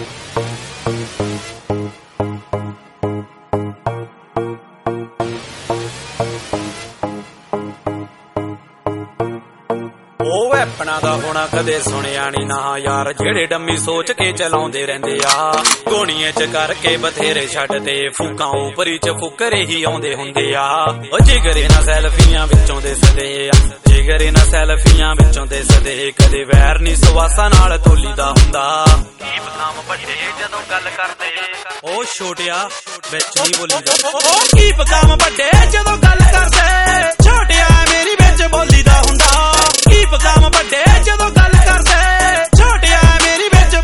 ਵੈਪਣਾ ਦਾ ਹੋਣਾ ਕਦੇ ਸੁਣਿਆ ਨੀ ਨਾ ਯਾਰ, ਜਿਹੜੇ ਡੰਮੀ ਸੋਚ ਕੇ ਚਲਾਉਂਦੇ ਰਹਿੰਦੇ ਆ। ਗੋਣੀਏ ਚ ਕਰਕੇ ਬਥੇਰੇ ਛੱਡਦੇ, ਫੂਕਾਂ ਉਪਰੀ ਚ ਫੁਕਰੇ ਹੀ ਆਉਂਦੇ ਹੁੰਦੇ ਆ। ਉਹ ਜਿਗਰੇ ਨਾ ਸੈਲਫੀਆਂ ਵਿੱਚੋਂ ਦੇ ਸਦੇ ਆ, ਜਿਗਰੇ ਨਾ ਸੈਲਫੀਆਂ ਵਿੱਚੋਂ ਦੇ ਸਦੇ। ਕਦੇ ਵੈਰ ਨੀ ਸਵਾਸਾਂ ਨਾਲ ਤੋਲੀ ਦਾ ਹੁੰਦਾ। ਕੀ ਬਦਾਮ ਵੱਡੇ ਜਦੋਂ ਗੱਲ ਕਰਦੇ, ਉਹ ਛੋਟਿਆ ਵਿੱਚ ਨਹੀਂ ਬੋਲੀਦਾ। ਉਹ ਕੀ ਬਦਾਮ ਵੱਡੇ ਜਦੋਂ ਗੱਲ ਕਰਦੇ, ਛੋਟਿਆ ਮੇਰੀ ਵਿੱਚ ਬੋਲੀਦਾ ਹੁੰਦਾ। ਕੀ ਬਦਾਮ ਵੱਡੇ ਜਦੋਂ ਗੱਲ ਕਰਦੇ, ਛੋਟਿਆ ਮੇਰੀ ਵਿੱਚ।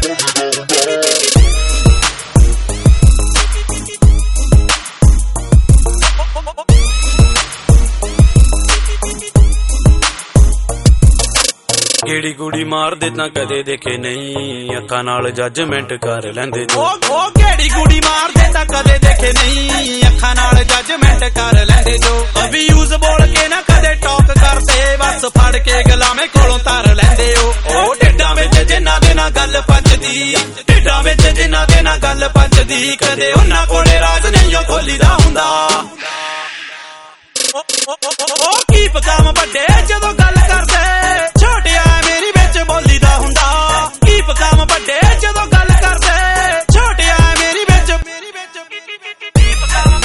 ਕਿਹੜੀ ਕੁੜੀ ਮਾਰਦੇ ਤਾਂ ਕਦੇ ਦੇਖੇ ਨਹੀਂ, ਅੱਖਾਂ ਨਾਲ ਜੱਜਮੈਂਟ ਕਰ ਲੈਂਦੇ। ਉਹ ਕਿਹੜੀ ਕੁੜੀ ਮਾਰਦੇ ਤਾਂ ਕਦੇ ਦੇਖੇ ਨਹੀਂ, ਅੱਖਾਂ ਨਾਲ ਜੱਜਮੈਂਟ ਕਰ ਲੈਂਦੇ। ਜੋ ਅਬਿਊਜ਼ ਬੋਲ ਕੇ ਨਾ ਕਦੇ ਟਾਕ ਕਰਦੇ, ਬਸ ਫੜ ਕੇ ਗੁਲਾਮੇ ਕੋਲੋਂ ਧਰ ਲੈਂਦੇ। ਉਹ ਢਿੱਡਾਂ ਵਿੱਚ ਜਿਨ੍ਹਾਂ ਦੇ ਨਾਲ ਗੱਲ ਪੱਜਦੀ, ਢਿੱਡਾਂ ਵਿੱਚ ਜਿਨ੍ਹਾਂ ਦੇ ਨਾਲ ਗੱਲ ਪੱਜਦੀ, ਕਦੇ ਉਹਨਾਂ ਕੋਲੇ ਰਾਜ ਨਹੀਂ ਖੋਲੀਦਾ ਹੁੰਦਾ। ਉਹ ਕੀ ਬਦਾਮ ਵੱਡੇ ਜਦੋਂ ਗੱਲ ਕਰਦੇ, ਛੋਟਿਆ ਮੇਰੀ ਵਿੱਚ ਬੋਲੀਦਾ ਹੁੰਦਾ। ਕੀ ਬਦਾਮ ਵੱਡੇ ਜਦੋਂ ਗੱਲ ਕਰਦੇ, ਛੋਟਿਆ ਮੇਰੀ ਵਿੱਚ। ਕੀ ਬਦਾਮ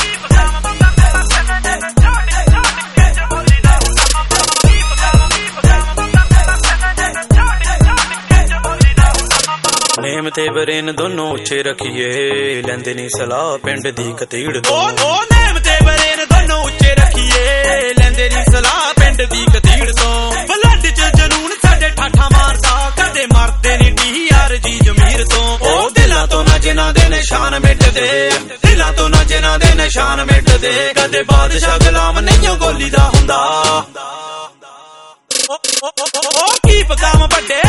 ਨੇਮ ਤੇ ਬਰੇਨ ਦੋਨੋਂ ਉੱਚੇ ਰੱਖੀਏ, ਲੈਂਦੇ ਨੀ ਸਲਾਹ ਪਿੰਡ ਦੀ ਕਤੀੜ ਤੋਂ। ਉਹ ਨੇਮ ਤੇ ਬਰੇਨ ਦੋਨੋਂ ਉੱਚੇ ਰੱਖੀਏ, ਲੈਂਦੇ ਨੀ ਸਲਾਹ ਪਿੰਡ ਦੀ ਕਤੀੜ ਤੋਂ। ਬਲੱਡ ਚ ਜਨੂਨ ਸਾਡੇ ਠਾਠਾ ਮਾਰਦਾ, ਕਦੇ ਮਰਦੇ ਨੀ TR ਜੀ ਜ਼ਮੀਰ ਤੋਂ। ਉਹ ਦਿਲਾਂ ਤੋਂ ਨਾ ਜਿਨ੍ਹਾਂ ਦੇ ਨਿਸ਼ਾਨ ਮਿਟਦੇ, ਦਿਲਾਂ ਤੋਂ ਨਾ ਜਿਨ੍ਹਾਂ ਦੇ ਨਿਸ਼ਾਨ ਮਿਟਦੇ, ਕਦੇ ਬਾਦਸ਼ਾਹ ਗੁਲਾਮ ਨਹੀਂ ਗੋਲੀ ਦਾ ਹੁੰਦਾ। ਉਹ ਕੀ ਬਦਾਮ ਵੱਡੇ